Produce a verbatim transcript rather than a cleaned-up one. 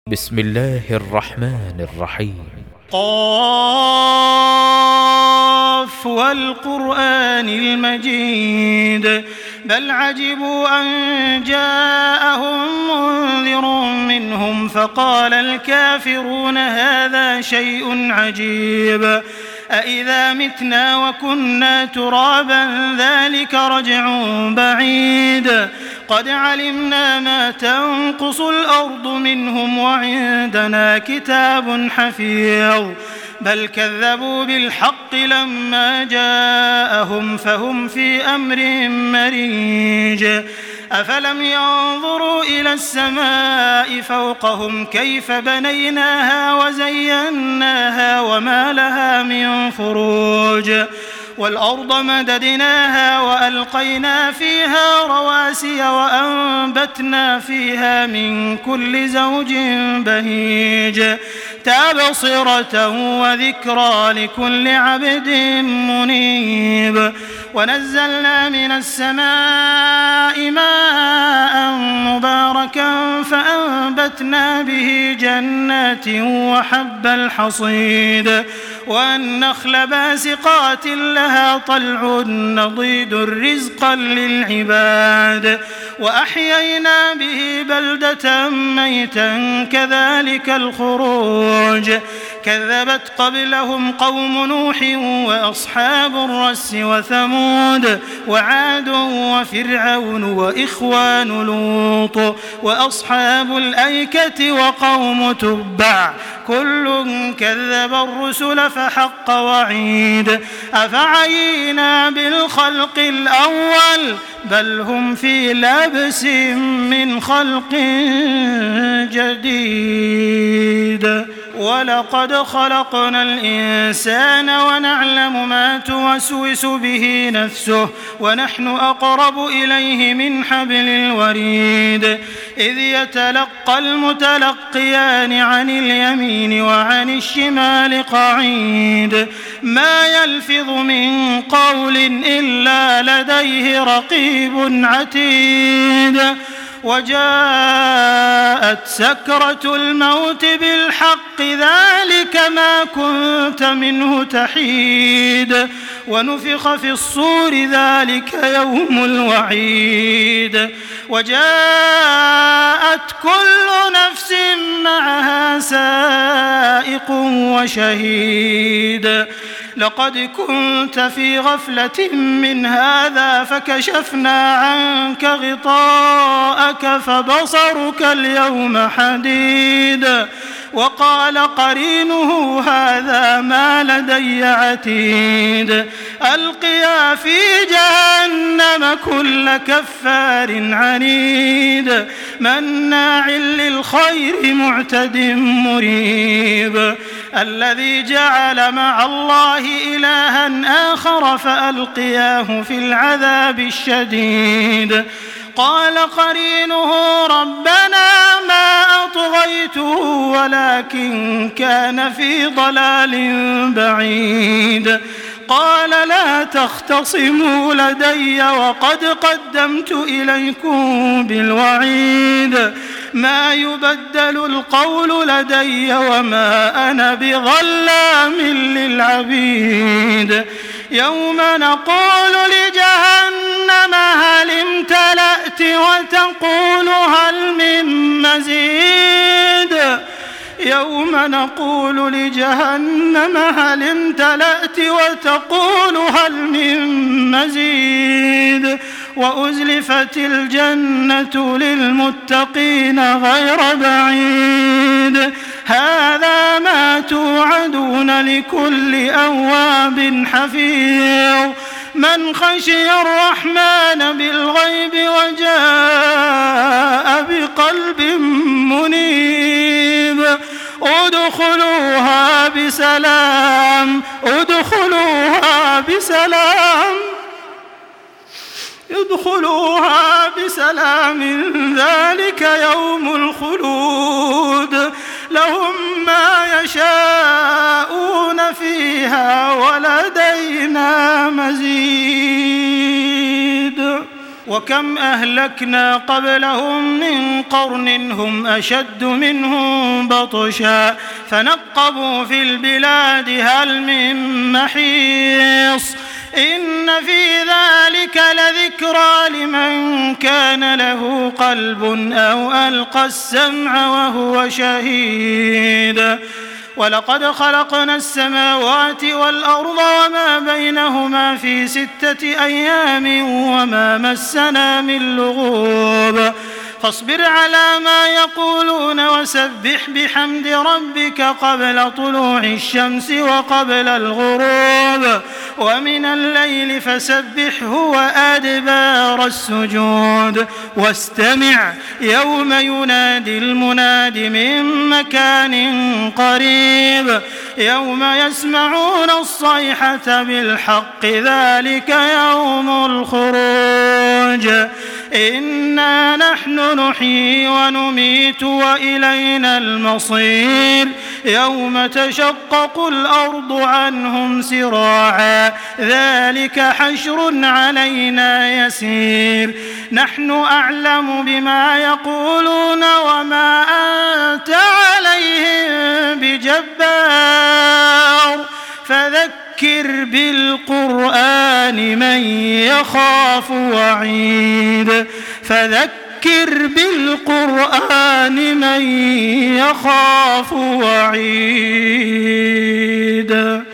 بسم الله الرحمن الرحيم. قاف والقرآن المجيد بل عجبوا أن جاءهم منذر منهم فقال الكافرون هذا شيء عجيب أإذا متنا وكنا ترابا ذلك رجع بعيد قد علمنا ما تنقص الأرض منهم وعندنا كتاب حفيظ بل كذبوا بالحق لما جاءهم فهم في أمر مريج أفلم ينظروا إلى السماء فوقهم كيف بنيناها وزيناها وما لها من فروج والأرض مددناها وألقينا فيها رواسي وأنبتنا فيها من كل زوج بهيج تبصرة وذكرى لكل عبد منيب ونزلنا من السماء ماء مباركا فأنبتنا به جنات وحب الحصيد والنخل باسقات لها طلع نضيد رزقا للعباد وأحيينا به بلدة ميتا كذلك الخروج كذبت قبلهم قوم نوح وأصحاب الرس وثمود وعاد وفرعون وإخوان لوط وأصحاب الأيكة وقوم تبع كل كذب الرسل فحق وعيد أفعينا بالخلق الأول بل هم في لبس من خلق جديد ولقد خلقنا الإنسان ونعلم ما توسوس به نفسه ونحن أقرب إليه من حبل الوريد إذ يتلقى المتلقيان عن اليمين وعن الشمال قعيد ما يلفظ من قول إلا لديه رقيب عتيد وجاءت سكرة الموت بالحق ذلك ما كنت منه تحيد ونفخ في الصور ذلك يوم الوعيد وجاءت كل نفس معها سائق وشهيد لقد كنت في غفلة من هذا فكشفنا عنك غطاءك فبصرك اليوم حديد وقال قرينه هذا ما لدي عتيد ألقيا في جهنم كل كفار عنيد مناع للخير معتد مريب الذي جعل مع الله إلها آخر فألقياه في العذاب الشديد قال قرينه ربنا ما أطغيته ولكن كان في ضلال بعيد قال لا تختصموا لدي وقد قدمت إليكم بالوعيد ما يبدل القول لدي وما أنا بظلام للعبيد يوم نقول لجهنم هل امتلأت وتقول هل من مزيد يوم نقول لجهنم هل امتلأت وتقول هل من مزيد وأزلفت الجنة للمتقين غير بعيد هذا ما توعدون لكل أواب حفيظ من خشي الرحمن بالغيب وجاء بقلب منيب ادخلوها بسلام ادخلوها بسلام ادخلوها بسلام ذلك يوم الخلود لهم ما يشاءون فيها ولدينا مزيد وكم أهلكنا قبلهم من قرن هم أشد منهم بطشا فنقبوا في البلاد هل من محيص إن في ذلك لذكرى لمن كان له قلب أو ألقى السمع وهو شهيد ولقد خلقنا السماوات والأرض وما بينهما في ستة أيام وما مسنا من لغوب فاصبر على ما يقولون وسبح بحمد ربك قبل طلوع الشمس وقبل الغروب ومن الليل فسبحه وأدبار السجود واستمع يوم ينادي المناد من مكان قريب يوم يسمعون الصيحة بالحق ذلك يوم الخروج إنا نحن نحيي ونميت وإلينا المصير يوم تشقق الأرض عنهم سراعا ذلك حشر علينا يسير نحن أعلم بما يقولون وما أنت عليهم بجبار فذكر بالقرآن من يخاف وعيد فذكر بالقرآن من يخاف وعيد